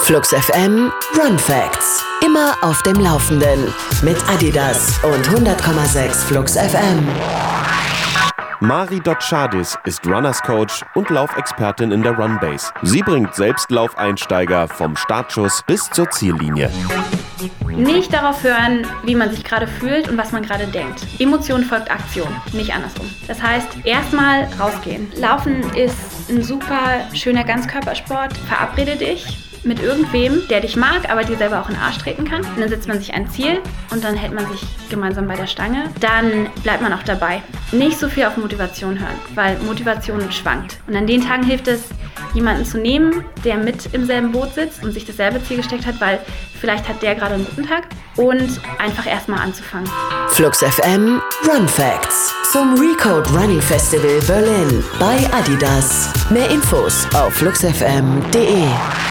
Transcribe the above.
Flux FM Run Facts. Immer auf dem Laufenden. Mit Adidas und 100,6 Flux FM. Mari Dotschadis ist Runners Coach und Laufexpertin in der Runbase. Sie bringt selbst Laufeinsteiger vom Startschuss bis zur Ziellinie. Nicht darauf hören, wie man sich gerade fühlt und was man gerade denkt. Emotion folgt Aktion, nicht andersrum. Das heißt, erstmal rausgehen. Laufen ist ein super schöner Ganzkörpersport. Verabrede dich mit irgendwem, der dich mag, aber dir selber auch in den Arsch treten kann. Und dann setzt man sich ein Ziel und dann hält man sich gemeinsam bei der Stange. Dann bleibt man auch dabei. Nicht so viel auf Motivation hören, weil Motivation schwankt. Und an den Tagen hilft es, jemanden zu nehmen, der mit im selben Boot sitzt und sich dasselbe Ziel gesteckt hat, weil vielleicht hat der gerade einen guten Tag, und einfach erstmal anzufangen. Flux FM Run Facts zum Recode Running Festival Berlin bei Adidas. Mehr Infos auf fluxfm.de.